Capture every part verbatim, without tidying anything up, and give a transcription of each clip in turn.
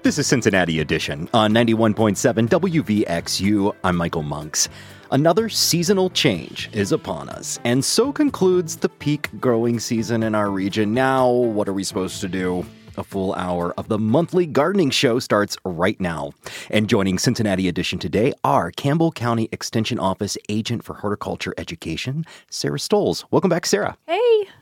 This is Cincinnati Edition on ninety-one point seven W V X U. I'm Michael Monks. Another seasonal change is upon us, and so concludes the peak growing season in our region. Now, what are we supposed to do? A full hour of the monthly gardening show starts right now. And joining Cincinnati Edition today are Campbell County Extension Office Agent for Horticulture Education, Sarah Stoles. Welcome back, Sarah. Hey.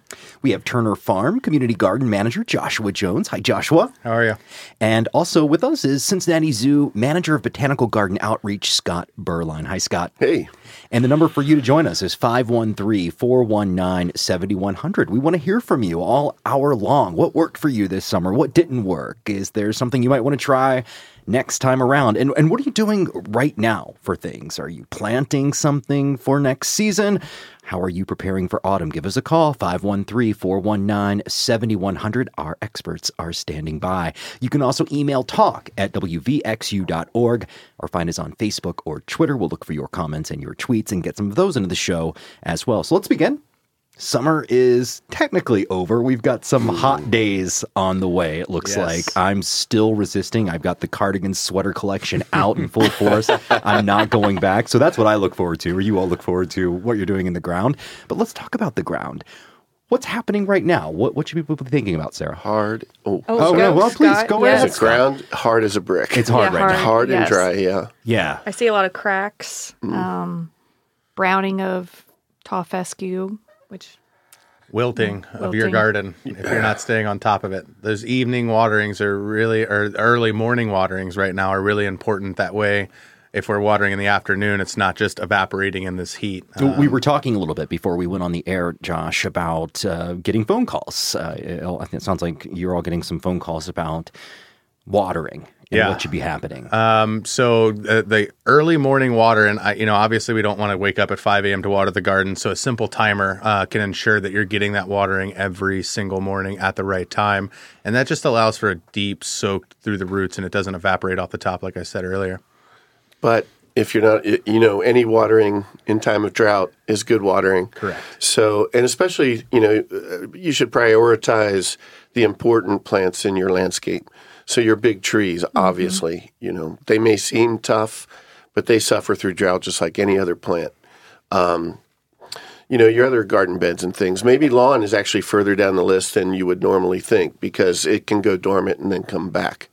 We have Turner Farm Community Garden Manager Joshua Jones. Hi, Joshua. How are you? And also with us is Cincinnati Zoo Manager of Botanical Garden Outreach, Scott Berline. Hi, Scott. Hey. And the number for you to join us is five one three, four one nine, seven one zero zero. We want to hear from you all hour long. What worked for you this summer? What didn't work? Is there something you might want to try next time around? And and what are you doing right now for things? Are you planting something for next season? How are you preparing for autumn? Give us a call, five one three, four one nine, seven one zero zero. Our experts are standing by. You can also email talk at w v x u dot org or find us on Facebook or Twitter. We'll look for your comments and your tweets and get some of those into the show as well. So let's begin. Summer is technically over. We've got some hot days on the way, it looks Yes. like. I'm still resisting. I've got the cardigan sweater collection out in full force. I'm not going back. So that's what I look forward to, or you all look forward to what you're doing in the ground. But let's talk about the ground. What's happening right now? What what should people be thinking about, Sarah? Hard. Oh, Oh, Oh, go, yeah, well, please, Scott. go Yes. ahead. the ground hard as a brick. It's hard Yeah, right hard. now. hard and Yes. dry, yeah. Yeah. I see a lot of cracks, um, browning of tall fescue, which Wilting of your Wilting. garden if you're not staying on top of it. Those evening waterings are really, or early morning waterings right now are really important. That way, if we're watering in the afternoon, it's not just evaporating in this heat. So we Um, were talking a little bit before we went on the air, Josh, about uh, getting phone calls. Uh, I think it sounds like you're all getting some phone calls about watering and Yeah. what should be happening. Um, so uh, the early morning water, and I, you know, obviously we don't want to wake up at five a.m. to water the garden. So a simple timer uh, can ensure that you're getting that watering every single morning at the right time. And that just allows for a deep soak through the roots and it doesn't evaporate off the top, like I said earlier. But if you're not, you know, any watering in time of drought is good watering. Correct. So, and especially, you know, uh, you should prioritize the important plants in your landscape. So your big trees, obviously, you know, they may seem tough, but they suffer through drought just like any other plant. Um, you know, your other garden beds and things. Maybe lawn is actually further down the list than you would normally think because it can go dormant and then come back.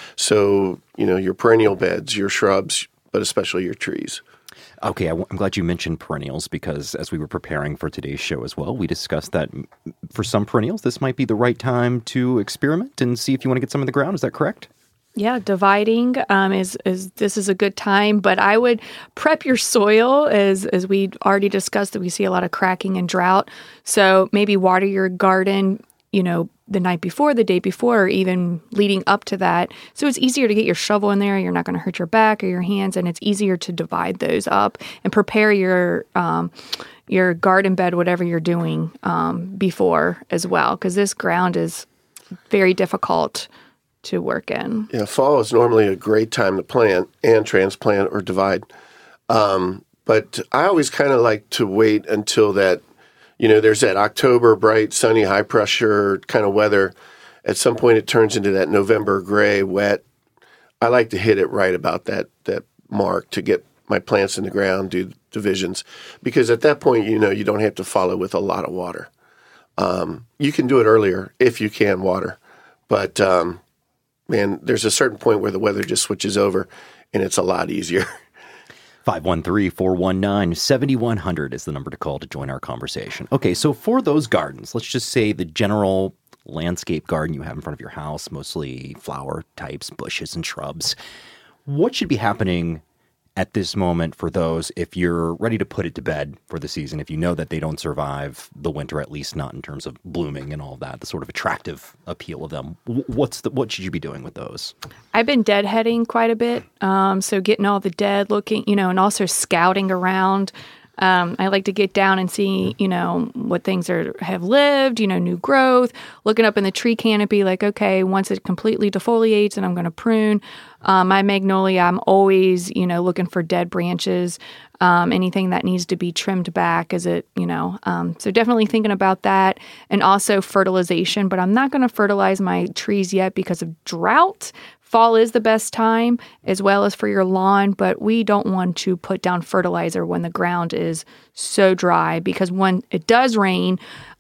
So, you know, your perennial beds, your shrubs, but especially your trees. Okay, I w- I'm glad you mentioned perennials because as we were preparing for today's show as well, we discussed that m- for some perennials, this might be the right time to experiment and see if you want to get some in the ground. Is that correct? yeah, dividing um, is is this is a good time. But I would prep your soil as as we already discussed that we see a lot of cracking and drought. So maybe water your garden, you know, the night before, the day before, or even leading up to that. So it's easier to get your shovel in there. You're not going to hurt your back or your hands, and it's easier to divide those up and prepare your um, your garden bed, whatever you're doing um, before as well, because this ground is very difficult to work in. Yeah, fall is normally a great time to plant and transplant or divide. Um, but I always kind of like to wait until that, you know, there's that October bright, sunny, high pressure kind of weather. At some point it turns into that November gray, wet. I like to hit it right about that that mark to get my plants in the ground, do divisions. Because at that point, you know, you don't have to follow with a lot of water. Um, you can do it earlier if you can water. But, um, man, there's a certain point where the weather just switches over and it's a lot easier. five one three, four one nine, seven one zero zero is the number to call to join our conversation. Okay, so for those gardens, let's just say the general landscape garden you have in front of your house, mostly flower types, bushes and shrubs, what should be happening at this moment for those if you're ready to put it to bed for the season, if you know that they don't survive the winter, at least not in terms of blooming and all of that, the sort of attractive appeal of them? What's the, what should you be doing with those? I've been deadheading quite a bit, um, so getting all the dead looking, you know, and also scouting around. Um, I like to get down and see, you know, what things are have lived, you know, new growth, looking up in the tree canopy, like, okay, once it completely defoliates and I'm going to prune. Um, my magnolia, I'm always, you know, looking for dead branches, um, anything that needs to be trimmed back. Is it, you know, um, so definitely thinking about that, and also fertilization, but I'm not going to fertilize my trees yet because of drought. fall is the best time as well as for your lawn, but we don't want to put down fertilizer when the ground is so dry, because when it does rain,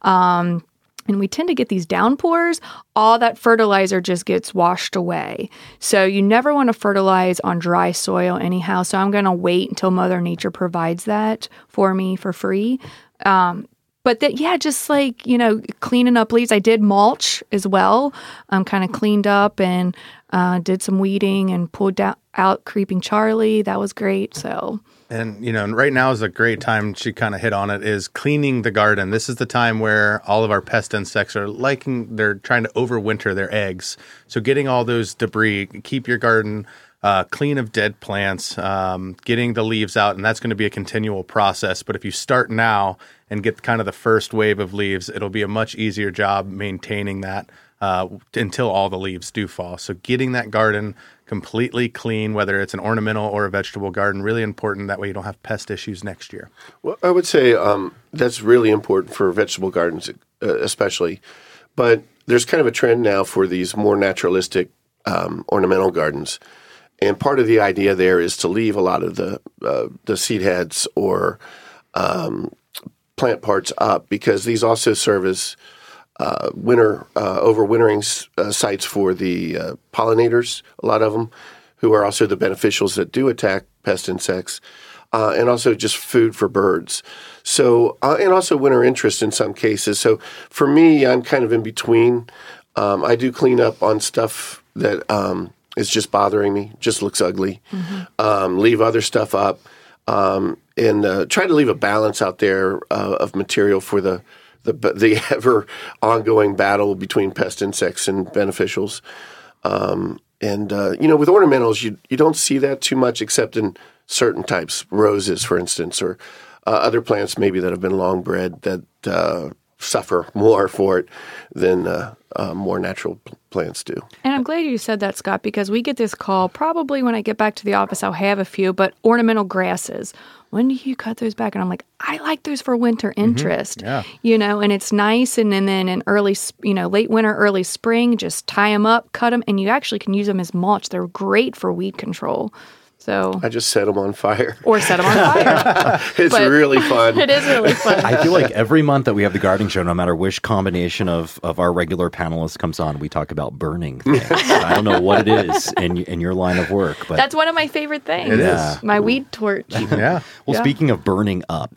um, and we tend to get these downpours, all that fertilizer just gets washed away. So you never want to fertilize on dry soil anyhow. So I'm going to wait until Mother Nature provides that for me for free. Um, but that, yeah, just like, you know, cleaning up leaves. I did mulch as well. Um, kind of cleaned up and uh, did some weeding and pulled down, out Creeping Charlie. That was great. So... And, you know, right now is a great time, she kind of hit on it, is cleaning the garden. This is the time where all of our pest insects are liking, they're trying to overwinter their eggs. So getting all those debris, keep your garden uh, clean of dead plants, um, getting the leaves out, and that's going to be a continual process. But if you start now and get kind of the first wave of leaves, it'll be a much easier job maintaining that uh, until all the leaves do fall. So getting that garden completely clean, whether it's an ornamental or a vegetable garden, really important. That way you don't have pest issues next year. Well, I would say um, that's really important for vegetable gardens, uh, especially. But there's kind of a trend now for these more naturalistic um, ornamental gardens. And part of the idea there is to leave a lot of the uh, the seed heads or um, plant parts up, because these also serve as Uh, winter uh, overwintering uh, sites for the uh, pollinators, a lot of them, who are also the beneficials that do attack pest insects, uh, and also just food for birds. So, uh, and also winter interest in some cases. So for me, I'm kind of in between. Um, I do clean up on stuff that um, is just bothering me, just looks ugly. Mm-hmm. Um, leave other stuff up, um, and uh, try to leave a balance out there uh, of material for the the the ever ongoing battle between pest insects and beneficials. Um, and, uh, you know, with ornamentals, you you don't see that too much except in certain types, roses, for instance, or uh, other plants maybe that have been long bred that uh, suffer more for it than uh, uh, more natural p- plants do. And I'm glad you said that, Scott, because we get this call probably when I get back to the office. I'll have a few, but ornamental grasses. When do you cut those back? And I'm like, I like those for winter interest, mm-hmm. yeah. you know, and it's nice. And, and then in early, you know, late winter, early spring, just tie them up, cut them, and you actually can use them as mulch. They're great for weed control. So I just set them on fire. Or set them on fire. It's but really fun. It is really fun. I feel like every month that we have the gardening show, no matter which combination of, of our regular panelists comes on, we talk about burning things. I don't know what it is in in your line of work, but that's one of my favorite things. It is. My weed torch. Yeah. Well, yeah. Speaking of burning up,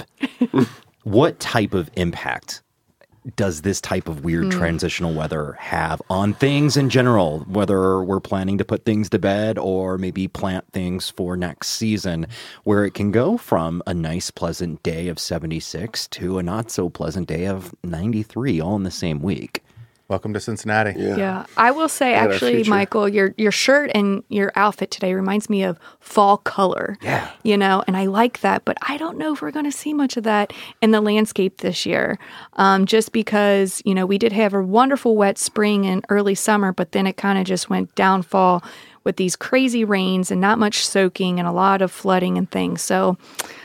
what type of impact does this type of weird mm. transitional weather have on things in general, whether we're planning to put things to bed or maybe plant things for next season, where it can go from a nice, pleasant day of seventy-six to a not so pleasant day of ninety-three all in the same week? Welcome to Cincinnati. Yeah. yeah. I will say, And actually, Michael, your your shirt and your outfit today reminds me of fall color. Yeah. You know, and I like that, but I don't know if we're going to see much of that in the landscape this year. Um, just because, you know, we did have a wonderful wet spring and early summer, but then it kind of just went downfall with these crazy rains and not much soaking and a lot of flooding and things. So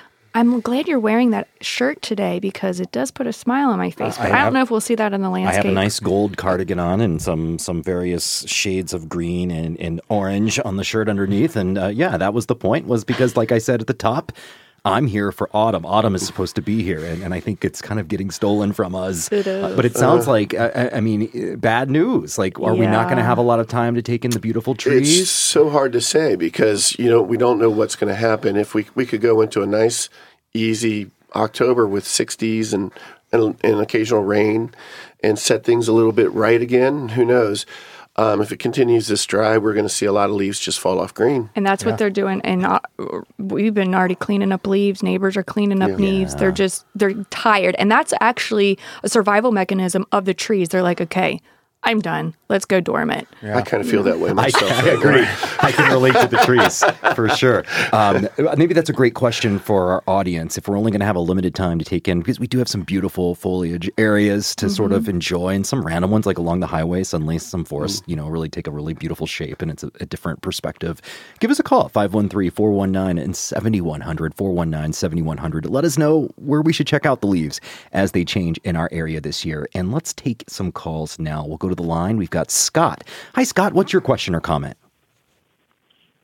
I'm glad you're wearing that shirt today because it does put a smile on my face, but I, I don't have, know if we'll see that in the landscape. I have a nice gold cardigan on and some some various shades of green and, and orange on the shirt underneath. And uh, yeah, that was the point, was because, like I said at the top, I'm here for autumn. Autumn is supposed to be here, and, and I think it's kind of getting stolen from us. It is. Uh, but it sounds uh, like, uh, I mean, bad news. Like, are yeah. we not going to have a lot of time to take in the beautiful trees? It's so hard to say because, you know, we don't know what's going to happen. If we we could go into a nice, easy October with sixties and, and, and occasional rain and set things a little bit right again, who knows? Um, if it continues this dry, we're going to see a lot of leaves just fall off green. And that's yeah. what they're doing. And uh, we've been already cleaning up leaves. Neighbors are cleaning up yeah. leaves. They're just, they're tired. And that's actually a survival mechanism of the trees. They're like, okay, I'm done. Let's go dormant. Yeah. I kind of feel that way myself. I, I agree. I can relate to the trees for sure. Um, maybe that's a great question for our audience. If we're only going to have a limited time to take in, because we do have some beautiful foliage areas to mm-hmm. sort of enjoy, and some random ones like along the highway, suddenly some forests, mm-hmm. you know, really take a really beautiful shape, and it's a, a different perspective. Give us a call, five one three, four one nine, seven one zero zero, four one nine, seven one zero zero. Let us know where we should check out the leaves as they change in our area this year. And let's take some calls now. We'll go to the line. We've got Scott. Hi, Scott. What's your question or comment?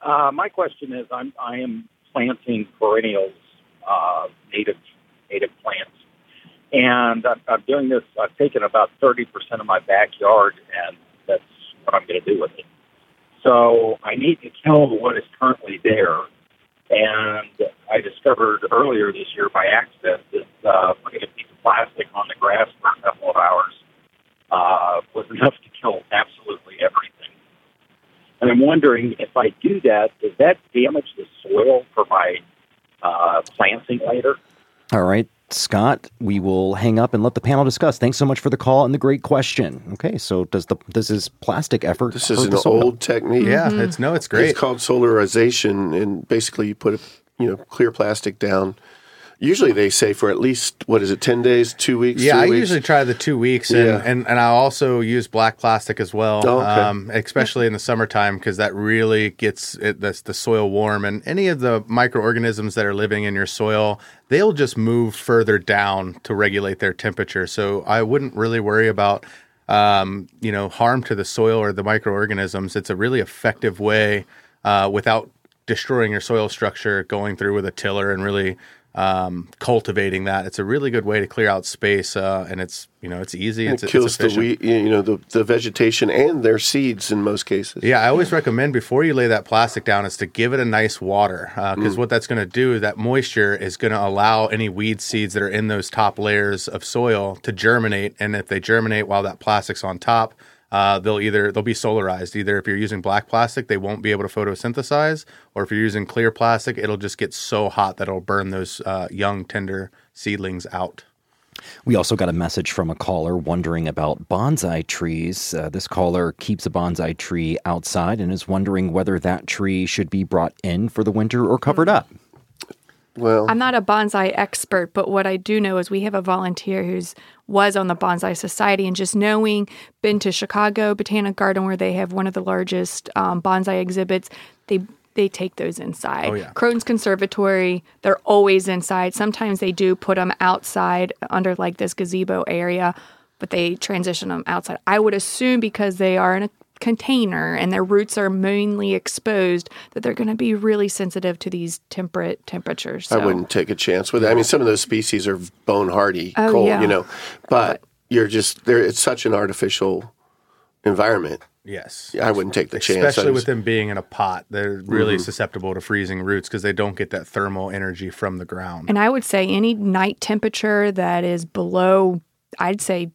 Uh, my question is, I'm I am planting perennials, uh, native native plants, and I'm, I'm doing this. I've taken about thirty percent of my backyard, and that's what I'm going to do with it. So I need to kill what is currently there. And I discovered earlier this year by accident that uh, putting a piece of plastic on the grass for a couple of hours uh, was enough to kill absolutely everything. And I'm wondering, if I do that, does that damage the soil for my uh, planting later? All right, Scott, we will hang up and let the panel discuss. Thanks so much for the call and the great question. Okay, so does the does this plastic effort This is hurt an the soil? old technique. Yeah, it's no, it's great. It's called solarization, and basically you put a, you know clear plastic down. Usually they say for at least, what is it, ten days, two weeks? Yeah, three I weeks? usually try the two weeks, and, Yeah. and, and I also use black plastic as well, Oh, okay. um, especially in the summertime, because that really gets it, that's the soil warm. And any of the microorganisms that are living in your soil, they'll just move further down to regulate their temperature. So I wouldn't really worry about um, you know harm to the soil or the microorganisms. It's a really effective way uh, without destroying your soil structure, going through with a tiller and really Um, cultivating that. It's a really good way to clear out space, uh, and it's you know it's easy. It's, it kills it's the efficient. wheat, you know, the, the vegetation and their seeds in most cases. Yeah, I always recommend before you lay that plastic down is to give it a nice water, because Mm. what that's going to do is that moisture is going to allow any weed seeds that are in those top layers of soil to germinate, and if they germinate while that plastic's on top, uh, they'll either they'll be solarized. Either if you're using black plastic, they won't be able to photosynthesize, or if you're using clear plastic, it'll just get so hot that it'll burn those uh, young, tender seedlings out. We also got a message from a caller wondering about bonsai trees. Uh, this caller keeps a bonsai tree outside and is wondering whether that tree should be brought in for the winter or covered up. Well, I'm not a bonsai expert, but what I do know is we have a volunteer who's was on the Bonsai Society, and just knowing, been to Chicago Botanic Garden where they have one of the largest um, bonsai exhibits, they they take those inside. Oh, yeah. Crohn's Conservatory, they're always inside. Sometimes they do put them outside under like this gazebo area, but they transition them outside. I would assume because they are in a container and their roots are mainly exposed that they're going to be really sensitive to these temperate temperatures. So. I wouldn't take a chance with it. I mean, some of those species are bone hardy, Oh, cold, yeah. you know, but, you're just there. It's such an artificial environment. Yes. I wouldn't take the chance. Especially I with just- them being in a pot. They're really Mm-hmm. susceptible to freezing roots because they don't get that thermal energy from the ground. And I would say any night temperature that is below, I'd say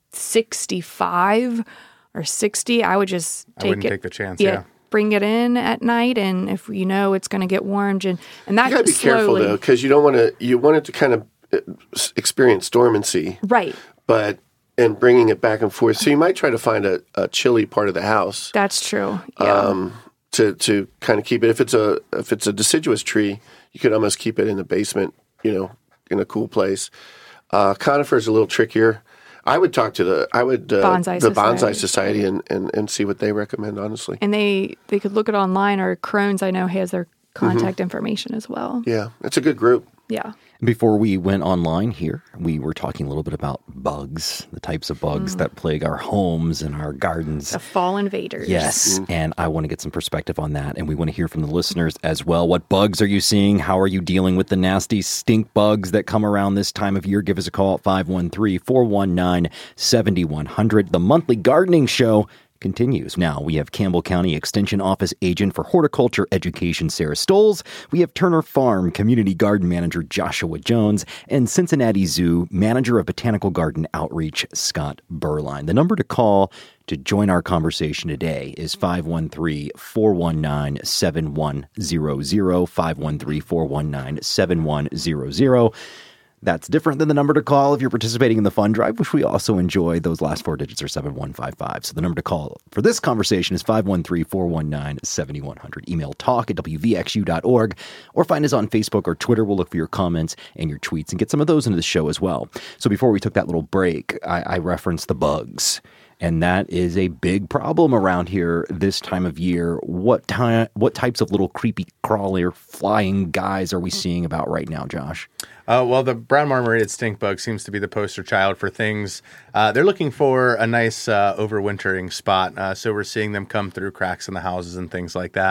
sixty-five or sixty, I would just I take wouldn't it. take the chance, yeah. Bring it in at night, and if you know it's going to get warmed, and and that You got to be slowly, careful though, because you don't want to. You want it to kind of uh, s- experience dormancy, right? but and bringing it back and forth. So you might try to find a, a chilly part of the house That's true. Yeah. um, to to kind of keep it. If it's a if it's a deciduous tree, you could almost keep it in the basement. You know, in a cool place. Uh, conifer is a little trickier. I would talk to the I would uh, Bonsai the Bonsai Society. Society and, and, and see what they recommend. Honestly, and they they could look it online, or Crohn's I know has their contact Mm-hmm. information as well. yeah, it's a good group. Yeah. Before we went online here, we were talking a little bit about bugs, the types of bugs that plague our homes and our gardens. The fall invaders. Yes, and I want to get some perspective on that, and we want to hear from the listeners as well. What bugs are you seeing? How are you dealing with the nasty stink bugs that come around this time of year? Give us a call at five one three, four one nine, seven one zero zero. The monthly gardening show continues. Now, we have Campbell County Extension Office Agent for Horticulture Education, Sarah Stoles. We have Turner Farm Community Garden Manager, Joshua Jones, and Cincinnati Zoo Manager of Botanical Garden Outreach, Scott Berline. The number to call to join our conversation today is five one three, four one nine, seven one zero zero, five one three, four one nine, seven one zero zero. That's different than the number to call if you're participating in the fund drive, which we also enjoy. Those last four digits are seven one five five. So the number to call for this conversation is five one three, four one nine, seven one zero zero. Email talk at w v x u dot org or find us on Facebook or Twitter. We'll look for your comments and your tweets and get some of those into the show as well. So before we took that little break, I, I referenced the bugs. And that is a big problem around here this time of year. What ty- what types of little creepy crawler flying guys are we seeing about right now, Josh? Uh, well, the brown marmorated stink bug seems to be the poster child for things. Uh, they're looking for a nice uh, overwintering spot. Uh, so we're seeing them come through cracks in the houses and things like that.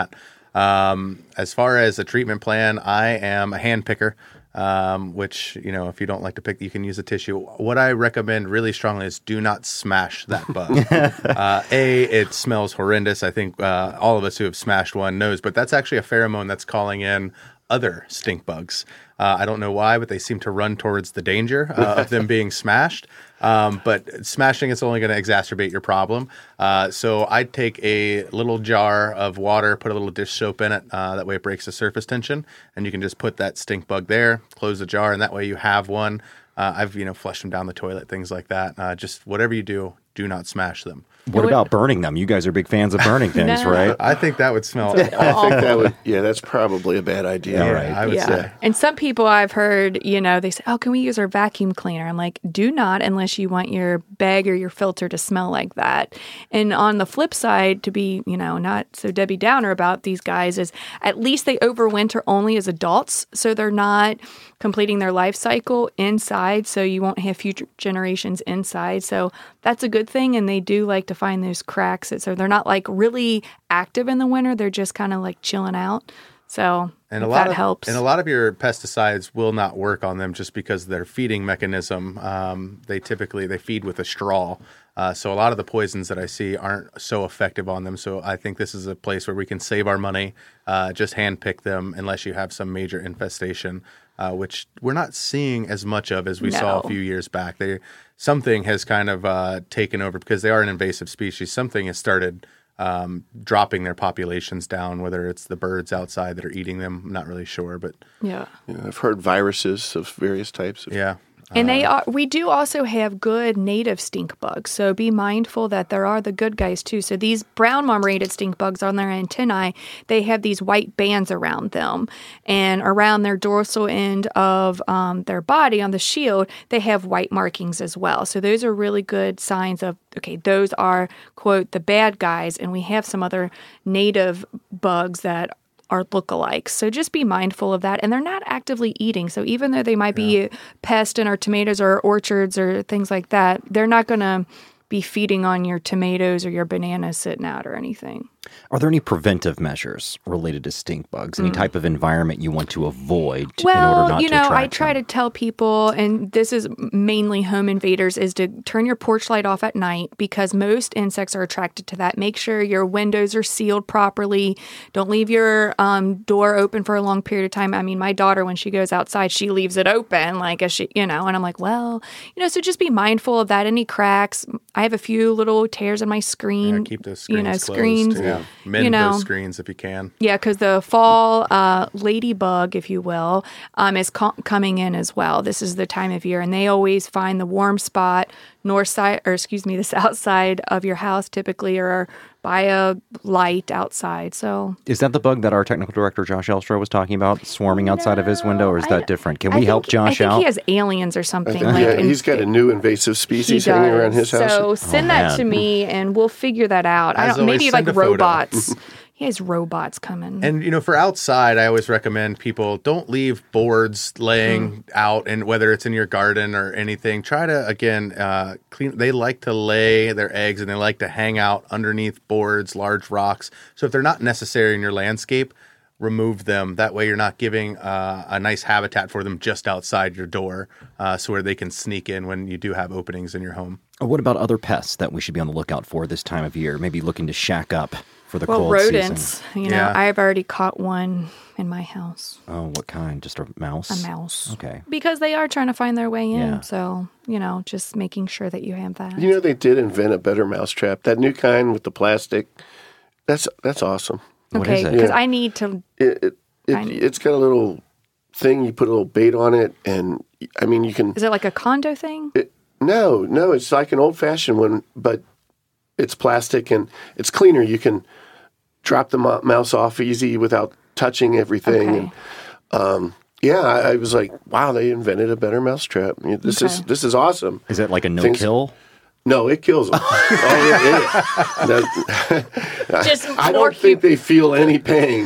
Um, as far as a treatment plan, I am a hand picker. Um, which, you know, if you don't like to pick, you can use a tissue. What I recommend really strongly is do not smash that bug. uh, a, it smells horrendous. I think uh, all of us who have smashed one knows, but that's actually a pheromone that's calling in other stink bugs. Uh, I don't know why, but they seem to run towards the danger uh, of them being smashed. Um, but smashing is only going to exacerbate your problem. Uh, so I'd take a little jar of water, put a little dish soap in it. Uh, that way it breaks the surface tension, and you can just put that stink bug there, close the jar, and that way you have one. Uh, I've, you know, flushed them down the toilet, things like that. Uh, just whatever you do, do not smash them. What about burning them? You guys are big fans of burning things, No. right? I think that would smell. I think that would, yeah, that's probably a bad idea. Yeah, right. I would Yeah. say. And some people I've heard, you know, they say, oh, can we use our vacuum cleaner? I'm like, do not unless you want your bag or your filter to smell like that. And on the flip side, to be, you know, not so Debbie Downer about these guys is at least they overwinter only as adults. So they're not completing their life cycle inside. So you won't have future generations inside. So that's a good thing. And they do like to find those cracks. So they're not like really active in the winter. They're just kind of like chilling out. So And a if lot that of helps. and a lot of your pesticides will not work on them just because their feeding mechanism. Um, they typically they feed with a straw, uh, so a lot of the poisons that I see aren't so effective on them. So I think this is a place where we can save our money. Uh, just hand pick them unless you have some major infestation, uh, which we're not seeing as much of as we saw a No. few years back. They something has kind of uh, taken over because they are an invasive species. Something has started. Um, dropping their populations down, whether it's the birds outside that are eating them. I'm not really sure, but yeah. Yeah, I've heard viruses of various types. Of, yeah. And they are. We do also have good native stink bugs, so be mindful that there are the good guys too. So these brown marmorated stink bugs on their antennae, they have these white bands around them, and around their dorsal end of um, their body on the shield, they have white markings as well. So those are really good signs of okay, those are quote the bad guys, and we have some other native bugs that are lookalikes. So just be mindful of that. And they're not actively eating. So even though they might be a pest in our tomatoes or orchards or things like that, they're not going to be feeding on your tomatoes or your bananas sitting out or anything. Are there any preventive measures related to stink bugs? Any type of environment you want to avoid to, in order Well, not you to know, attract I try them? to tell people, and this is mainly home invaders, is to turn your porch light off at night because most insects are attracted to that. Make sure your windows are sealed properly. Don't leave your um, door open for a long period of time. I mean, my daughter, when she goes outside, she leaves it open, like as she, you know, and I'm like, well, you know, so just be mindful of that. Any cracks. I have a few little tears in my screen. Yeah, keep those screens you know, closed. screens. Yeah. Mend you know, those screens if you can. Yeah, because the fall uh, ladybug, if you will, um, is co- coming in as well. This is the time of year, and they always find the warm spot north side, or excuse me, the south side of your house, typically, or by a light outside. So, Is that the bug that our technical director, Josh Elstra, was talking about, swarming outside of his window, or is I- that different? Can I we think- help Josh I think out? he has aliens or something. think- like, yeah, and- he's got a new invasive he species does. hanging around his house. So send Oh, that man. to me, and we'll figure that out. I As don't, always, maybe send like a photo. robots. He has robots coming. And, you know, for outside, I always recommend people don't leave boards laying Mm. out, and whether it's in your garden or anything, try to, again, uh, clean. They like to lay their eggs and they like to hang out underneath boards, large rocks. So if they're not necessary in your landscape, remove them. That way you're not giving uh, a nice habitat for them just outside your door, uh, so where they can sneak in when you do have openings in your home. What about other pests that we should be on the lookout for this time of year? Maybe looking to shack up for the well, cold rodents. season. You know, Yeah. I've already caught one in my house. Oh, what kind? Just a mouse? A mouse. Okay. Because they are trying to find their way in. Yeah. So, you know, just making sure that you have that. You know, they did invent a better mousetrap. That new kind with the plastic. That's that's awesome. What okay, is it? because Yeah. I need to. It, it, it I- it's got a little thing. You put a little bait on it, and I mean, you can. Is it like a condo thing? It, no, no, it's like an old fashioned one, but it's plastic and it's cleaner. You can drop the mo- mouse off easy without touching everything. Okay. And, um, yeah, I, I was like, wow, they invented a better mousetrap. I mean, this is Okay. this is awesome. Is it like a Things- no-kill? No, it kills them. oh, yeah, yeah. That- Just I more don't think they feel any pain.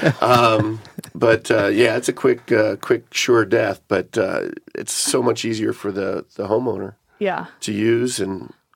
Um, but uh, yeah, it's a quick, uh, quick, sure death. But uh, it's so much easier for the, the homeowner Yeah. to use and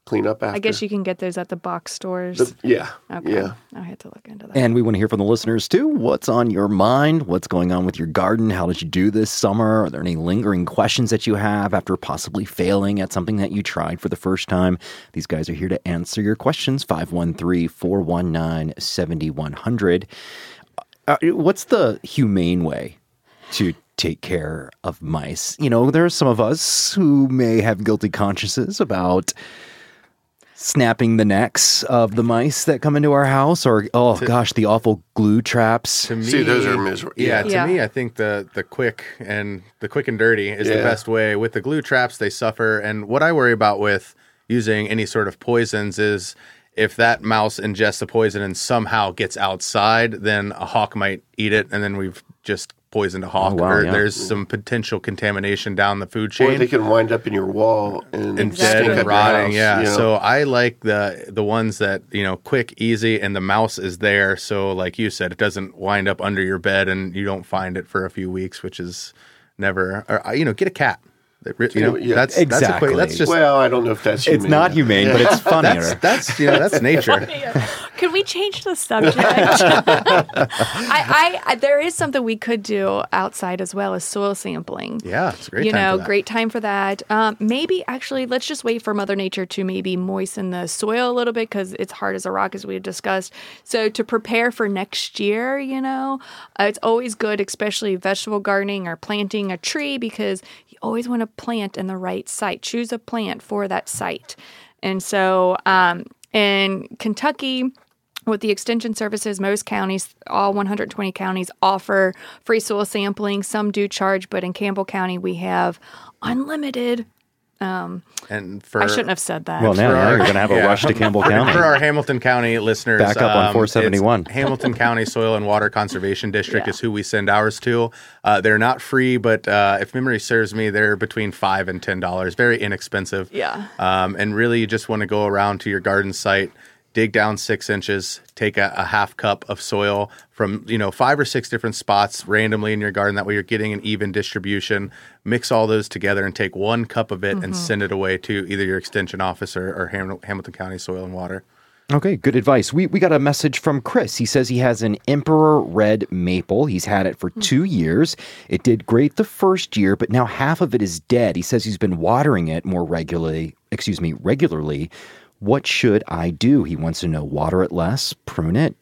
clean up after. I guess you can get those at the box stores. The- yeah, okay. yeah. I had to look into that. And we want to hear from the listeners too. What's on your mind? What's going on with your garden? How did you do this summer? Are there any lingering questions that you have after possibly failing at something that you tried for the first time? These guys are here to answer your questions. five one three, four one nine, seven one zero zero. Uh, what's the humane way to take care of mice? You know, there are some of us who may have guilty consciences about snapping the necks of the mice that come into our house, or oh To- gosh, the awful glue traps. To me, See, those are miserable. Yeah, Yeah. to Yeah. me, I think the the quick and the quick and dirty is the Yeah. best way. With the glue traps, they suffer. And what I worry about with using any sort of poisons is if that mouse ingests the poison and somehow gets outside, then a hawk might eat it, and then we've just poisoned a hawk, Oh, wow, or yeah. there's some potential contamination down the food Or chain. they can wind up in your wall and, and Exactly. dead stink up and your rotting. house, Yeah. you know? So I like the the ones that, you know, quick, easy, and the mouse is there. So like you said, it doesn't wind up under your bed and you don't find it for a few weeks, which is never. Or, you know, get a cat. That re- You know, Yeah. that's Exactly. That's, equa- that's just. well, I don't know if that's It's humane. not humane, but it's funnier. that's, that's you know that's nature. Can we change the subject? I, I, I there is something we could do outside as well as soil sampling. Yeah, it's a great you time know, for that. great time for that. Um, maybe actually, let's just wait for Mother Nature to maybe moisten the soil a little bit because it's hard as a rock, as we had discussed. So to prepare for next year, you know, uh, it's always good, especially vegetable gardening or planting a tree, because you always want to plant in the right site. Choose a plant for that site. And so um, in Kentucky, with the extension services, most counties, all one hundred twenty counties, offer free soil sampling. Some do charge, but in Campbell County, we have unlimited. And for I shouldn't have said that. Well, now, For now our- you're going to have a yeah. rush to Campbell County. For our Hamilton County listeners, Back up on um, four seventy-one. it's Hamilton County Soil and Water Conservation District Yeah. is who we send ours to. Uh, they're not free, but uh, if memory serves me, they're between five and ten dollars. Very inexpensive. Yeah. Um, and really, you just want to go around to your garden site, dig down six inches, take a, a half cup of soil from, you know, five or six different spots randomly in your garden. That way you're getting an even distribution. Mix all those together and take one cup of it and send it away to either your extension office or, or Ham- Hamilton County Soil and Water. Okay, good advice. We we got a message from Chris. He says he has an Emperor Red Maple. He's had it for two years. It did great the first year, but now half of it is dead. He says he's been watering it more regularly, excuse me, regularly. What should I do? He wants to know, water it less, prune it?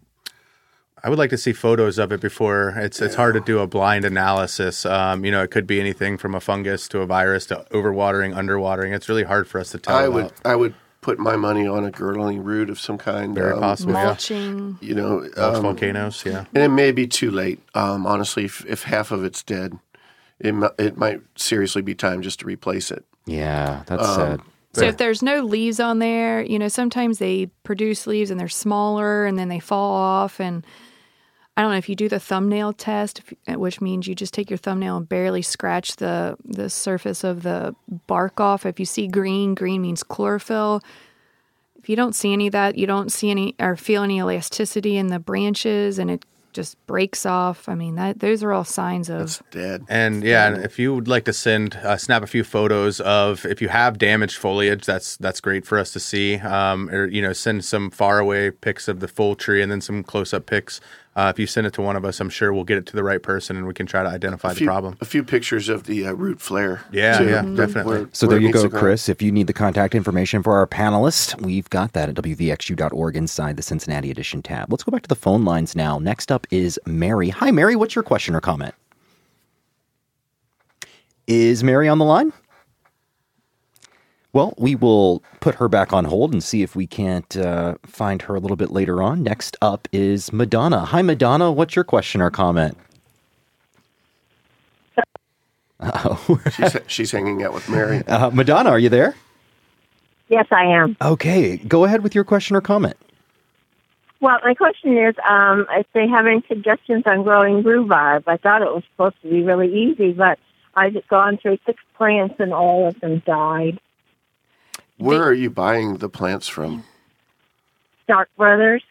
I would like to see photos of it before. It's it's hard to do a blind analysis. Um, you know, it could be anything from a fungus to a virus to overwatering, underwatering. It's really hard for us to tell. I about. would I would put my money on a girdling root of some kind. Very um, possible. Yeah. Mulching. You know, Mulch um, volcanoes. Yeah. and it may be too late. Um, honestly, if, if half of it's dead, it mi- it might seriously be time just to replace it. Yeah, that's Um, sad. So if there's no leaves on there, you know, sometimes they produce leaves and they're smaller and then they fall off. And I don't know if you do the thumbnail test, if, which means you just take your thumbnail and barely scratch the the surface of the bark off. If you see green, green means chlorophyll. If you don't see any of that, you don't see any or feel any elasticity in the branches, and it just breaks off. I mean, that those are all signs of It's dead. And yeah, and if you would like to send, uh, snap a few photos of if you have damaged foliage, that's that's great for us to see. Um, or you know, send some far away pics of the full tree and then some close up pics. Uh, if you send it to one of us, I'm sure we'll get it to the right person and we can try to identify A the few, problem. a few pictures of the uh, root flare. Yeah, too, yeah, the- definitely. where- So where there it you needs go, to grow. Chris. If you need the contact information for our panelists, we've got that at W V X U dot org inside the Cincinnati Edition tab. Let's go back to the phone lines now. Next up is Mary. Hi, Mary. What's your question or comment? Is Mary on the line? Well, we will put her back on hold and see if we can't uh, find her a little bit later on. Next up is Madonna. Hi, Madonna. What's your question or comment? Uh-oh. She's, she's hanging out with Mary. Uh, Madonna, are you there? Yes, I am. Okay, go ahead with your question or comment. Well, my question is, um, if they have any suggestions on growing rhubarb. I thought it was supposed to be really easy, but I've gone through six plants and all of them died. Where They- are you buying the plants from? Stark Brothers.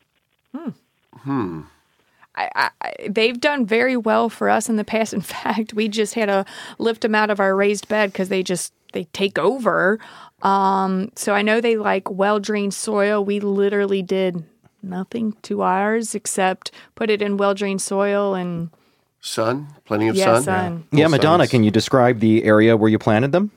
Hmm. I, I, they've done very well for us in the past. In fact, we just had to lift them out of our raised bed because they just they take over. Um, so I know they like well-drained soil. We literally did nothing to ours except put it in well-drained soil and sun, plenty of yeah, sun. sun. Yeah, Full Madonna, suns. can you describe the area where you planted them?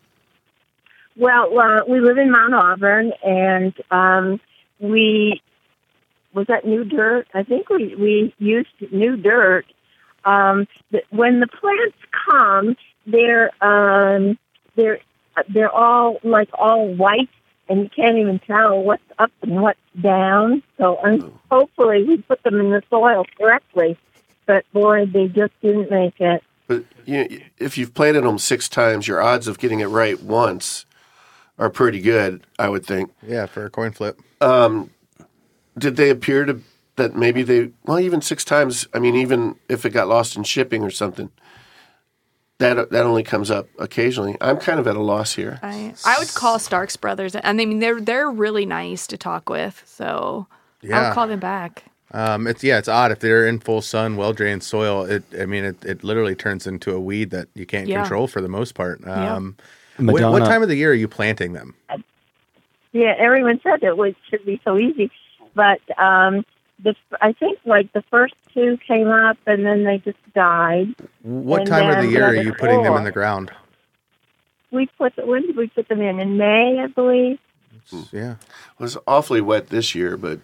Well, uh, we live in Mount Auburn, and um, we was that new dirt. I think we we used new dirt. Um, the, when the plants come, they're um, they're they're all like all white, and you can't even tell what's up and what's down. So um, hopefully we put them in the soil correctly. But boy, they just didn't make it. But you know, if you've planted them six times, your odds of getting it right once are pretty good, I would think. Yeah, for a coin flip. Um, did they appear to that maybe they well even six times? I mean, even if it got lost in shipping or something, that that only comes up occasionally. I'm kind of at a loss here. I I would call Starks Brothers, and I mean they're they're really nice to talk with. So I Yeah. would call them back. Um, it's yeah, it's odd if they're in full sun, well drained soil. It, I mean, it, it literally turns into a weed that you can't Yeah. control for the most part. Um, Yeah. what, what Madonna- time of the year are you planting them? Yeah, everyone said it was, should be so easy, but um, the I think like the first two came up and then they just died. What And time of the then year are the you putting them in four. the ground? We put when did we put them in? In May, I believe. Yeah, It was awfully wet this year, but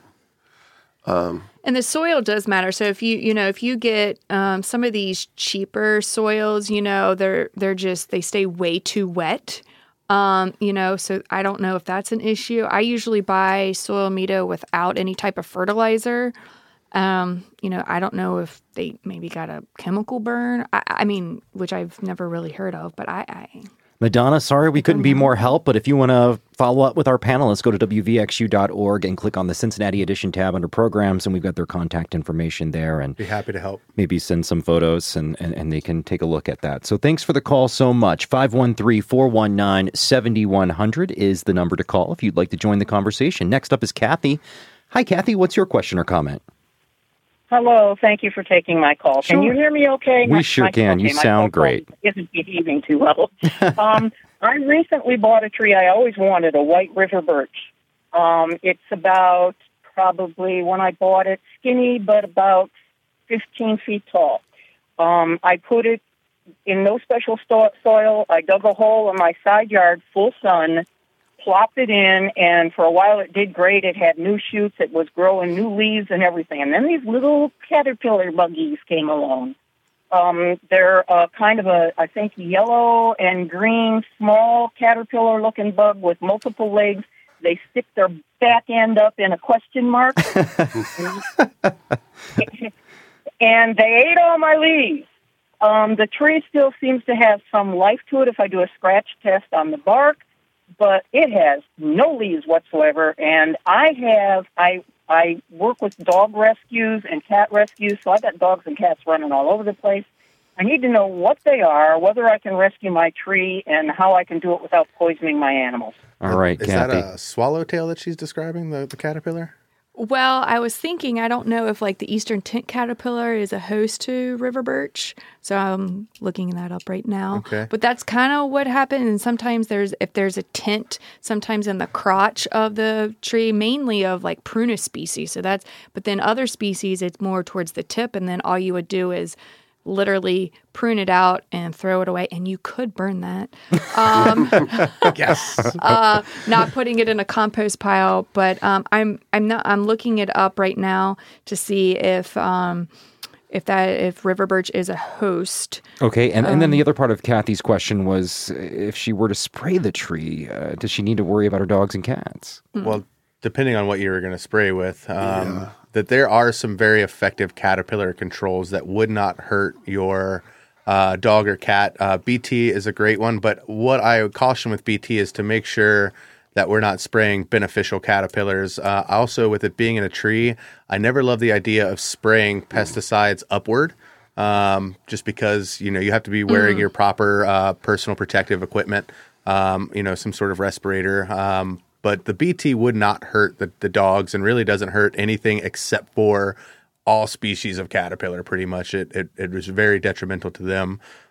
And the soil does matter. So if you you know if you get um, some of these cheaper soils, you know they're they're just they stay way too wet. Um, you know, so I don't know if that's an issue. I usually buy soil meadow without any type of fertilizer. Um, you know, I don't know if they maybe got a chemical burn. I, I mean, which I've never really heard of, but I, I Madonna, sorry we couldn't be more help, but if you want to follow up with our panelists, go to W V X U dot org and click on the Cincinnati Edition tab under programs, and we've got their contact information there, and be happy to help. maybe send some photos, and, and, and they can take a look at that. So thanks for the call so much. five one three, four one nine, seven one zero zero is the number to call if you'd like to join the conversation. Next up is Kathy. Hi, Kathy. What's your question or comment? Hello, thank you for taking my call. Sure. Can you hear me okay? We My- sure my- can. You okay, my sound phone great. Isn't behaving too well. um, I recently bought a tree I always wanted, a white river birch. Um, it's about probably, when I bought it, skinny, but about fifteen feet tall. Um, I put it in no special sto- soil. I dug a hole in my side yard, full sun, plopped it in, and for a while it did great. It had new shoots. It was growing new leaves and everything. And then these little caterpillar buggies came along. Um, they're uh, kind of a, I think, yellow and green, small caterpillar-looking bug with multiple legs. They stick their back end up in a question mark. And they ate all my leaves. Um, the tree still seems to have some life to it if I do a scratch test on the bark, but it has no leaves whatsoever. And I have, I I work with dog rescues and cat rescues, so I've got dogs and cats running all over the place. I need to know what they are, whether I can rescue my tree, and how I can do it without poisoning my animals. All right, Is Kathy. that a swallowtail that she's describing, the, the caterpillar? Well, I was thinking, I don't know if like the eastern tent caterpillar is a host to river birch. So I'm looking that up right now. Okay. But that's kind of what happened. And sometimes there's, if there's a tent, sometimes in the crotch of the tree, mainly of like prunus species. So that's, but then other species, it's more towards the tip. And then all you would do is literally prune it out and throw it away. And you could burn that. Um, Yes. uh, not putting it in a compost pile, but um, I'm I'm not I'm looking it up right now to see if um, if that if river birch is a host. Okay, and, and then Um, the other part of Kathy's question was if she were to spray the tree, uh, does she need to worry about her dogs and cats? Well, depending on what you were going to spray with, um, that there are some very effective caterpillar controls that would not hurt your uh, dog or cat. Uh, B T is a great one, but what I would caution with B T is to make sure that we're not spraying beneficial caterpillars. Uh, also, with it being in a tree, I never love the idea of spraying pesticides upward. Um, just because, you know, you have to be wearing your proper uh, personal protective equipment, um, you know, some sort of respirator. Um, but the B T would not hurt the, the dogs and really doesn't hurt anything except for all species of caterpillar, pretty much. It, it, it was very detrimental to them.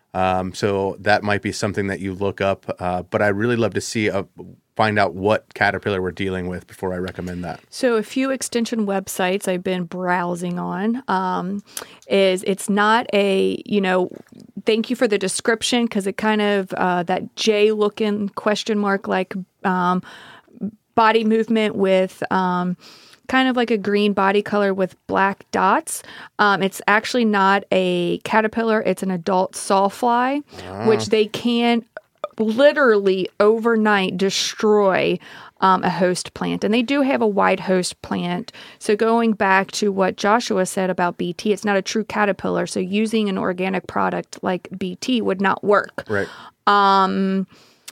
Um, so that might be something that you look up. Uh, but I really love to see a, find out what caterpillar we're dealing with before I recommend that. So a few extension websites I've been browsing on um, is it's not a, you know, thank you for the description because it kind of, uh, that J looking question mark like um, body movement with um, kind of like a green body color with black dots. Um, it's actually not a caterpillar. It's an adult sawfly, ah. which they can literally overnight destroy um, a host plant. And they do have a wide host plant. So going back to what Joshua said about B T, it's not a true caterpillar. So using an organic product like B T would not work. Right. Um,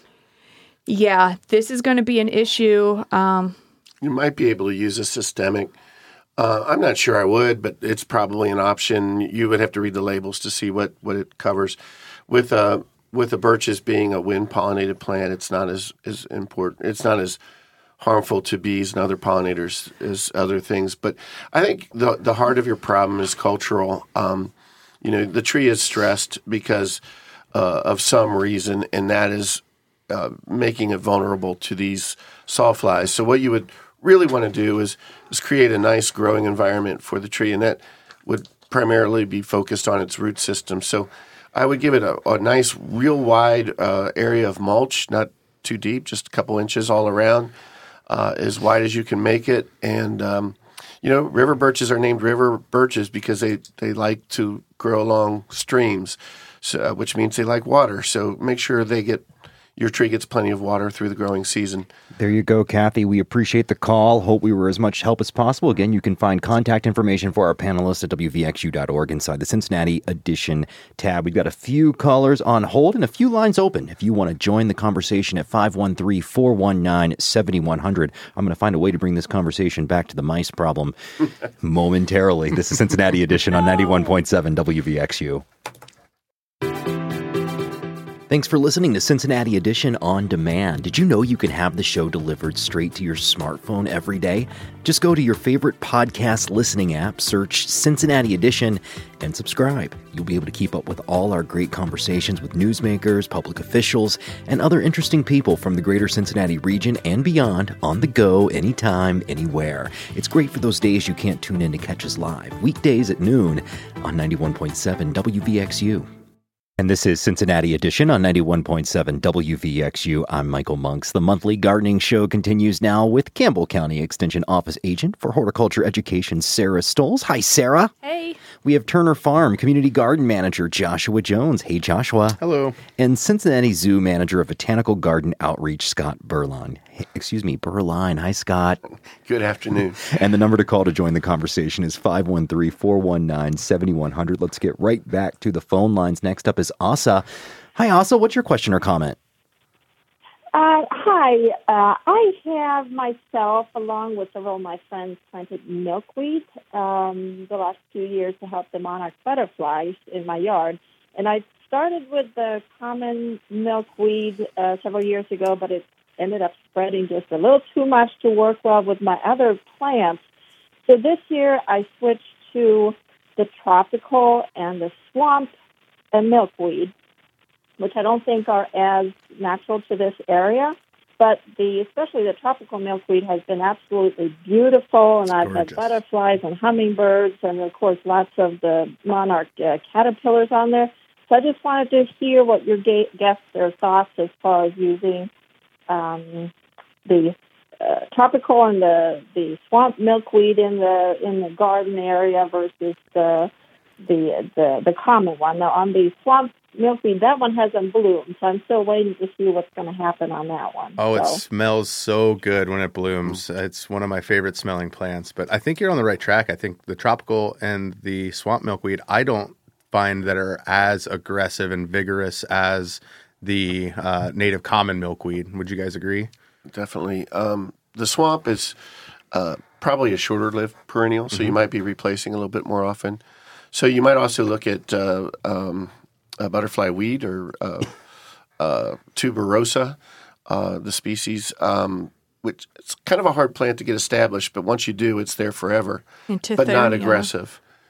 yeah, this is going to be an issue. Um, you might be able to use a systemic. Uh, I'm not sure I would, but it's probably an option. You would have to read the labels to see what, what it covers. With uh, with the birches being a wind pollinated plant, it's not as, as important. It's not as harmful to bees and other pollinators as other things. But I think the the heart of your problem is cultural. Um, you know, the tree is stressed because uh, of some reason, and that is uh, making it vulnerable to these sawflies. So what you would really want to do is, is create a nice growing environment for the tree, and that would primarily be focused on its root system. So I would give it a, a nice, real wide uh, area of mulch, not too deep, just a couple inches all around, uh, as wide as you can make it. And, um, you know, river birches are named river birches because they, they like to grow along streams, so, uh, which means they like water. So make sure they get your tree gets plenty of water through the growing season. There you go, Kathy. We appreciate the call. Hope we were as much help as possible. Again, you can find contact information for our panelists at W V X U dot org inside the Cincinnati Edition tab. We've got a few callers on hold and a few lines open. If you want to join the conversation at five one three, four one nine, seven one zero zero, I'm going to find a way to bring this conversation back to the mice problem momentarily. This is Cincinnati Edition on ninety-one point seven W V X U. Thanks for listening to Cincinnati Edition On Demand. Did you know you can have the show delivered straight to your smartphone every day? Just go to your favorite podcast listening app, search Cincinnati Edition, and subscribe. You'll be able to keep up with all our great conversations with newsmakers, public officials, and other interesting people from the greater Cincinnati region and beyond on the go, anytime, anywhere. It's great for those days you can't tune in to catch us live, weekdays at noon on ninety-one point seven W V X U. And this is Cincinnati Edition on ninety-one point seven W V X U. I'm Michael Monks. The monthly gardening show continues now with Campbell County Extension Office Agent for Horticulture Education, Sarah Stoles. Hi, Sarah. Hey. We have Turner Farm Community Garden Manager, Joshua Jones. Hey, Joshua. Hello. And Cincinnati Zoo Manager of Botanical Garden Outreach, Scott Burline. Hey, excuse me, Burline. Hi, Scott. Good afternoon. And the number to call to join the conversation is five one three, four one nine, seven one zero zero. Let's get right back to the phone lines. Next up is Asa. Hi, Asa. What's your question or comment? Uh, hi. Uh, I have myself, along with several of my friends, planted milkweed um, the last few years to help the monarch butterflies in my yard. And I started with the common milkweed uh, several years ago, but it ended up spreading just a little too much to work well with my other plants. So this year I switched to the tropical and the swamp and milkweed, which I don't think are as natural to this area. But the especially the tropical milkweed has been absolutely beautiful, and I've had butterflies and hummingbirds, and of course lots of the monarch uh, caterpillars on there. So I just wanted to hear what your ga- guests their thoughts as far as using um, the uh, tropical and the, the swamp milkweed in the in the garden area versus the the the, the common one. Now on the swamp milkweed, that one hasn't bloomed, so I'm still waiting to see what's going to happen on that one. Oh, so. It smells so good when it blooms. It's one of my favorite smelling plants. But I think you're on the right track. I think the tropical and the swamp milkweed, I don't find that are as aggressive and vigorous as the uh, native common milkweed. Would you guys agree? Definitely. Um, the swamp is uh, probably a shorter-lived perennial, so mm-hmm. you might be replacing a little bit more often. So you might also look at uh, um, a butterfly weed or uh, uh, tuberosa, uh, the species, um, which it's kind of a hard plant to get established, but once you do, it's there forever, but not aggressive.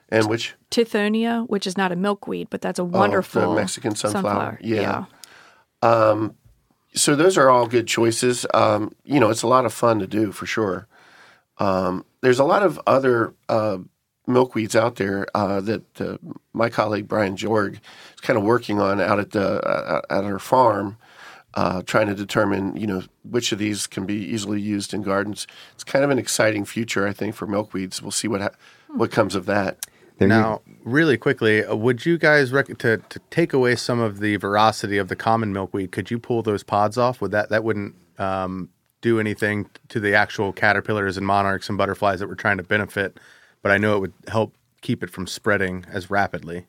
And which? Tithonia, which is not a milkweed, but that's a wonderful oh, the Mexican sunflower. sunflower. Yeah. yeah. Um, so those are all good choices. Um, you know, it's a lot of fun to do for sure. Um, there's a lot of other uh, milkweeds out there uh, that uh, my colleague Brian Jorg is kind of working on out at the uh, at our farm, uh, trying to determine, you know, which of these can be easily used in gardens. It's kind of an exciting future, I think, for milkweeds. We'll see what ha- what comes of that. There now, really quickly, uh, would you guys rec- to to take away some of the veracity of the common milkweed? Could you pull those pods off? Would that that wouldn't um, do anything to the actual caterpillars and monarchs and butterflies that we're trying to benefit? But I know it would help keep it from spreading as rapidly.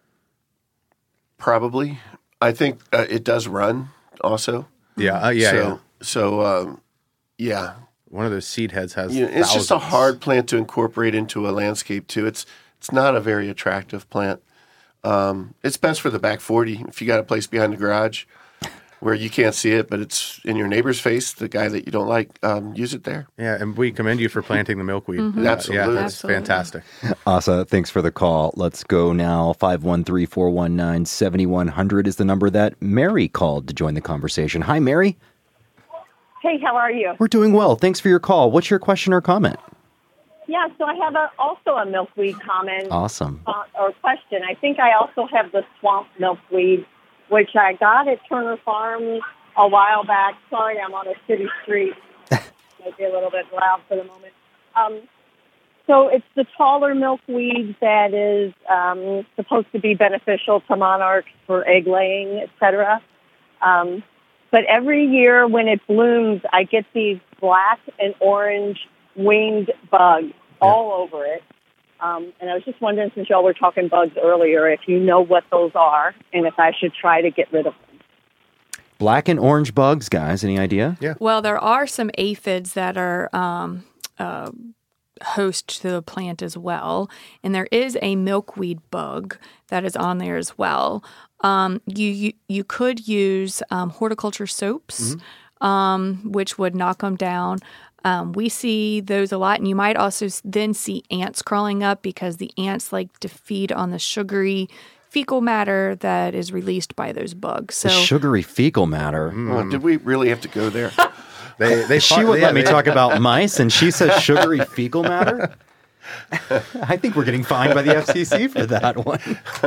Probably, I think uh, it does run also. Yeah, uh, yeah, so, yeah. So, um, yeah. One of those seed heads has. You know, it's just a thousands. hard plant to incorporate into a landscape too. It's It's not a very attractive plant. Um, it's best for the back forty. If you got a place behind the garage where you can't see it, but it's in your neighbor's face, the guy that you don't like, um, use it there. Yeah, and we commend you for planting the milkweed. Mm-hmm. Uh, Absolutely. Yeah, that's Absolutely. fantastic. Asa, thanks for the call. Let's go now. five one three, four one nine, seven one zero zero is the number that Mary called to join the conversation. Hi, Mary. Hey, how are you? We're doing well. Thanks for your call. What's your question or comment? Yeah, so I have a, also a milkweed comment Awesome. uh, or question. I think I also have the swamp milkweed, which I got at Turner Farms a while back. Sorry, I'm on a city street. Might be a little bit loud for the moment. Um, so it's the taller milkweed that is um, supposed to be beneficial to monarchs for egg laying, et cetera. Um, but every year when it blooms, I get these black and orange winged bugs all over it. Um, and I was just wondering, since y'all were talking bugs earlier, if you know what those are and if I should try to get rid of them. Black and orange bugs, guys. Any idea? Yeah. Well, there are some aphids that are um, uh, host to the plant as well, and there is a milkweed bug that is on there as well. Um, you, you you could use um, horticulture soaps, Mm-hmm. um, which would knock them down. Um, we see those a lot, and you might also s- then see ants crawling up because the ants like to feed on the sugary fecal matter that is released by those bugs. So The sugary fecal matter. Oh, did we really have to go there? They, they She fought- would yeah, let me they- talk about mice, and she says sugary fecal matter? I think we're getting fined by the F C C for that one.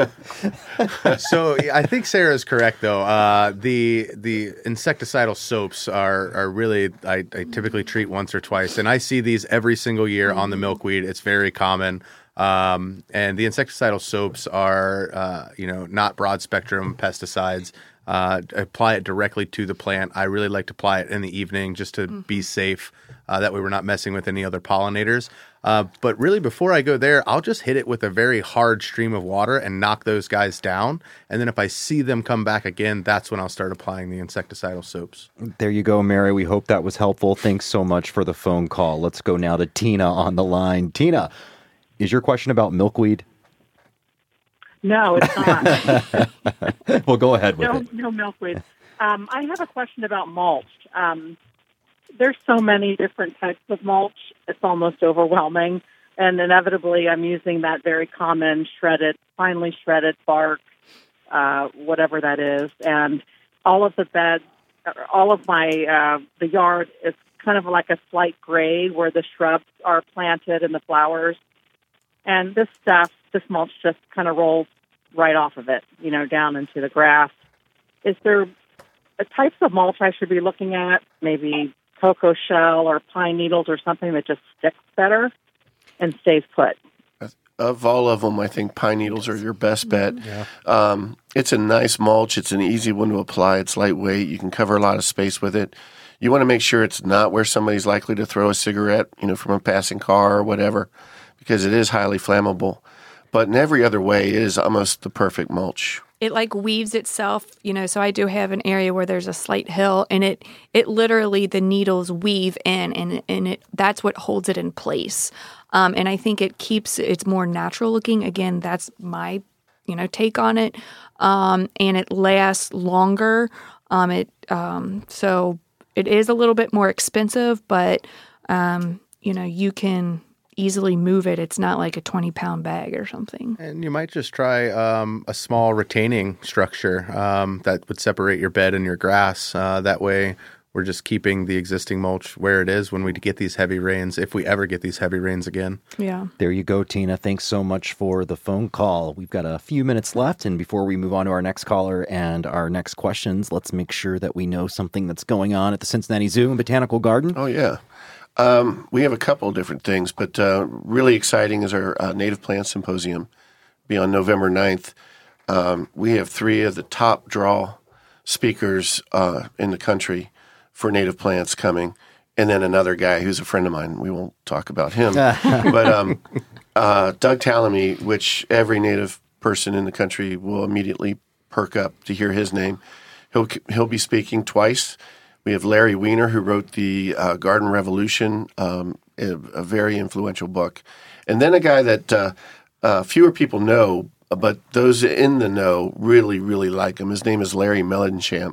So yeah, I think Sarah's correct though. Uh, the the insecticidal soaps are are really I, I typically treat once or twice, and I see these every single year on the milkweed. It's very common. Um, and the insecticidal soaps are uh, you know not broad spectrum pesticides. Uh, apply it directly to the plant. I really like to apply it in the evening just to be safe. Uh, that way we're not messing with any other pollinators. Uh, but really, before I go there, I'll just hit it with a very hard stream of water and knock those guys down. And then if I see them come back again, that's when I'll start applying the insecticidal soaps. There you go, Mary. We hope that was helpful. Thanks so much for the phone call. Let's go now to Tina on the line. Tina, is your question about milkweed? No, it's not. Well, go ahead with no, it. no milkweed. Um, I have a question about mulch. Um, there's so many different types of mulch. It's almost overwhelming. And inevitably, I'm using that very common shredded, finely shredded bark, uh, whatever that is. And all of the beds, all of my, uh, the yard is kind of like a slight gray where the shrubs are planted and the flowers. And this stuff, this mulch just kind of rolls right off of it, you know, down into the grass. Is there a types of mulch I should be looking at? Maybe cocoa shell or pine needles or something that just sticks better and stays put? Of all of them, I think pine needles are your best bet. Yeah. Um, it's a nice mulch. It's an easy one to apply. It's lightweight. You can cover a lot of space with it. You want to make sure it's not where somebody's likely to throw a cigarette, you know, from a passing car or whatever, because it is highly flammable. But in every other way, it is almost the perfect mulch. it like weaves itself, you know, so I do have an area where there's a slight hill and it it literally the needles weave in and and it that's what holds it in place. Um, and I think it keeps it's more natural looking. Again, that's my, you know, take on it. Um, and it lasts longer. Um, it um, so it is a little bit more expensive, but um, you know, you can easily move it. It's not like a twenty pound bag or something. And you might just try um, a small retaining structure um, that would separate your bed and your grass. Uh, that way, we're just keeping the existing mulch where it is when we get these heavy rains, if we ever get these heavy rains again. Yeah. There you go, Tina. Thanks so much for the phone call. We've got a few minutes left, and before we move on to our next caller and our next questions, let's make sure that we know something that's going on at the Cincinnati Zoo and Botanical Garden. Oh, yeah. Um, we have a couple of different things, but uh, really exciting is our uh, Native Plant Symposium. Be on November ninth. Um, we have three of the top draw speakers uh, in the country for native plants coming, and then another guy who's a friend of mine. We won't talk about him. but um, uh, Doug Tallamy, which every native person in the country will immediately perk up to hear his name. He'll he'll be speaking twice. We have Larry Weiner, who wrote the uh, Garden Revolution, um, a, a very influential book. And then a guy that uh, uh, fewer people know, but those in the know really, really like him. His name is Larry Mellenchamp.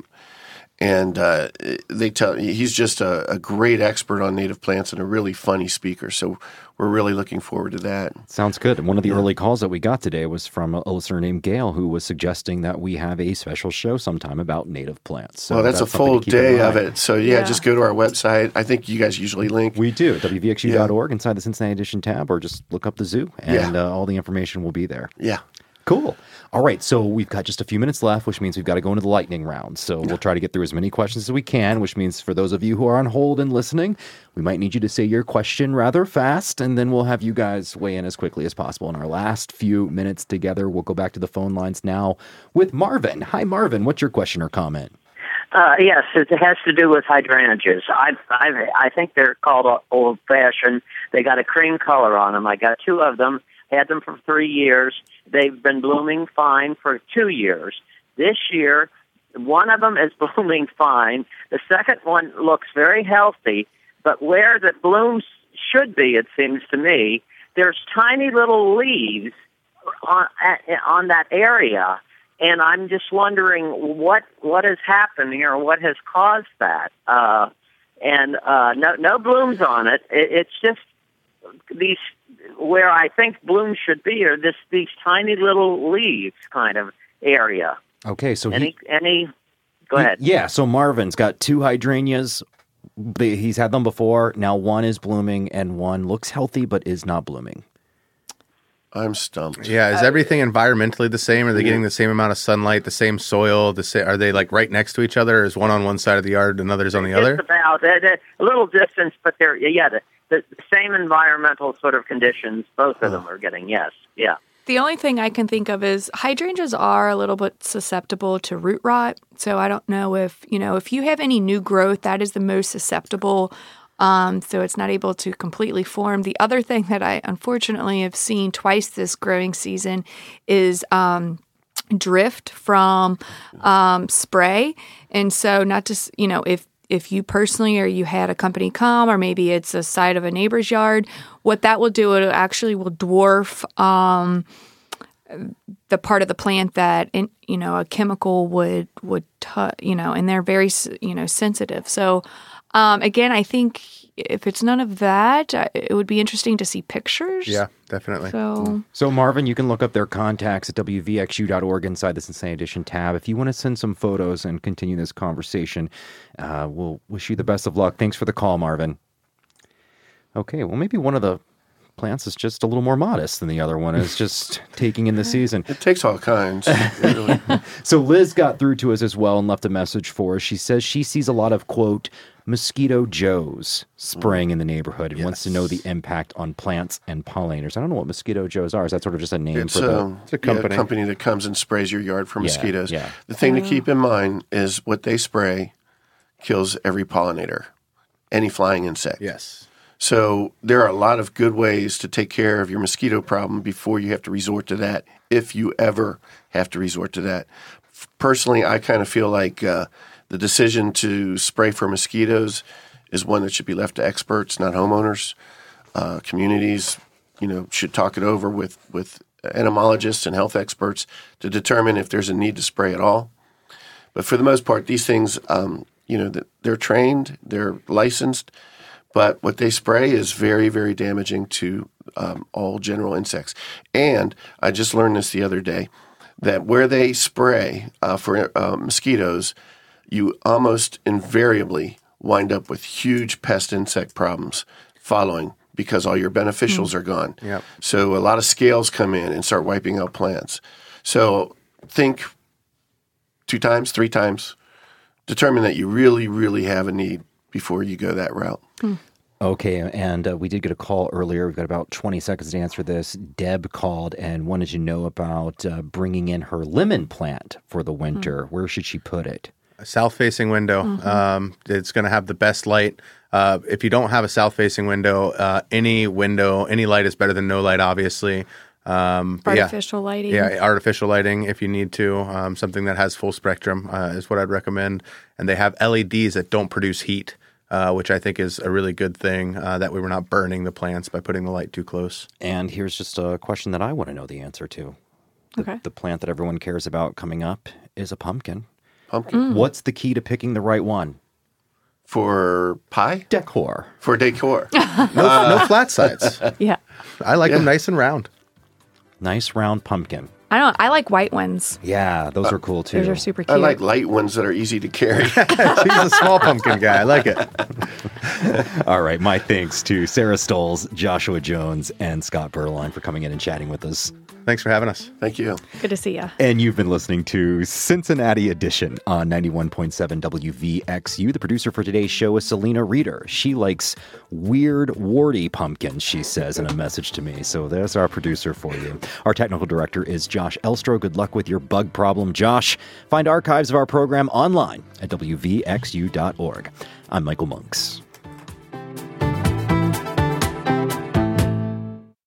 And uh, they tell he's just a, a great expert on native plants and a really funny speaker. So we're really looking forward to that. Sounds good. And one of the yeah. early calls that we got today was from a listener named Gail, who was suggesting that we have a special show sometime about native plants. So well, that's, that's a full day of it. So yeah, yeah, just go to our website. I think you guys usually link. We do, W V X U dot org yeah. inside the Cincinnati Edition tab, or just look up the zoo, and yeah. uh, all the information will be there. Yeah. Cool. All right, so we've got just a few minutes left, which means we've got to go into the lightning round. So we'll try to get through as many questions as we can, which means for those of you who are on hold and listening, we might need you to say your question rather fast, and then we'll have you guys weigh in as quickly as possible. In our last few minutes together, we'll go back to the phone lines now with Marvin. Hi, Marvin. What's your question or comment? Uh, yes, it has to do with hydrangeas. I I I think they're called old-fashioned. They got a cream color on them. I got two of them. Had them for three years. They've been blooming fine for two years. This year, one of them is blooming fine. The second one looks very healthy, but where the blooms should be, it seems to me, there's tiny little leaves on on that area, and I'm just wondering what what is happening or what has caused that. Uh, and uh, no no blooms on it. it it's just these where I think blooms should be are this these tiny little leaves kind of area. Okay, so any he, any go he, ahead. Yeah, so Marvin's got two hydrangeas. He's had them before. Now one is blooming and one looks healthy but is not blooming. I'm stumped. Yeah, is everything environmentally the same? Are they getting the same amount of sunlight, the same soil? The sa- are they like right next to each other? Or is one on one side of the yard and another's on the it's other? About uh, a little distance, but they're yeah the, the same environmental sort of conditions. Both of them are getting yes, yeah. The only thing I can think of is hydrangeas are a little bit susceptible to root rot. So I don't know if, you know, if you have any new growth, that is the most susceptible. Um, so it's not able to completely form. The other thing that I unfortunately have seen twice this growing season is um, drift from um, spray. And so not just, you know, if If you personally or you had a company come, or maybe it's a side of a neighbor's yard, what that will do, it actually will dwarf um, the part of the plant that, in, you know, a chemical would would touch, you know, and they're very, you know, sensitive. So um, again, I think if it's none of that, it would be interesting to see pictures. Yeah, definitely. So, so Marvin, you can look up their contacts at W V X U dot org inside the Cincinnati Edition tab. If you want to send some photos and continue this conversation, uh, we'll wish you the best of luck. Thanks for the call, Marvin. Okay, well, maybe one of the plants is just a little more modest than the other one is just taking in the season. It takes all kinds. Really. So Liz got through to us as well and left a message for us. She says she sees a lot of, quote, mosquito joes spraying in the neighborhood and yes. wants to know the impact on plants and pollinators. I don't know what mosquito joes are. Is that sort of just a name it's for a, the it's a company. Yeah, a company that comes and sprays your yard for yeah, mosquitoes. Yeah. The thing to keep in mind is what they spray kills every pollinator, any flying insect. Yes. So there are a lot of good ways to take care of your mosquito problem before you have to resort to that, if you ever have to resort to that. Personally, I kind of feel like uh, the decision to spray for mosquitoes is one that should be left to experts, not homeowners. Uh, communities, you know, should talk it over with, with entomologists and health experts to determine if there's a need to spray at all. But for the most part, these things, um, you know, they're trained, they're licensed, but what they spray is very, very damaging to um, all general insects. And I just learned this the other day, that where they spray uh, for uh, mosquitoes, you almost invariably wind up with huge pest insect problems following because all your beneficials mm. are gone. Yep. So a lot of scales come in and start wiping out plants. So think two times, three times. Determine that you really, really have a need before you go that route. Mm. Okay, and uh, we did get a call earlier. We've got about twenty seconds to answer this. Deb called and wanted to know about uh, bringing in her lemon plant for the winter. Mm. Where should she put it? A south-facing window. Mm-hmm. Um, it's going to have the best light. Uh, if you don't have a south-facing window, uh, any window, any light is better than no light, obviously. Um, artificial yeah. lighting. Yeah, artificial lighting if you need to. Um, something that has full spectrum uh, is what I'd recommend. And they have L E Ds that don't produce heat, uh, which I think is a really good thing, uh, that we were not burning the plants by putting the light too close. And here's just a question that I want to know the answer to. The, okay. The plant that everyone cares about coming up is a pumpkin. Pumpkin. Mm. What's the key to picking the right one? For pie? Decor. For decor. no, uh, no flat sides. Yeah. I like Yeah. them nice and round. Nice round pumpkin. I don't. I like white ones. Yeah, those uh, are cool too. Those are super cute. I like light ones that are easy to carry. He's a small pumpkin guy. I like it. All right. My thanks to Sarah Stoles, Joshua Jones, and Scott Berline for coming in and chatting with us. Thanks for having us. Thank you. Good to see you. And you've been listening to Cincinnati Edition on ninety-one point seven W V X U. The producer for today's show is Selena Reeder. She likes weird, warty pumpkins, she says in a message to me. So there's our producer for you. Our technical director is Josh Elstro. Good luck with your bug problem, Josh. Find archives of our program online at W V X U dot org. I'm Michael Monks.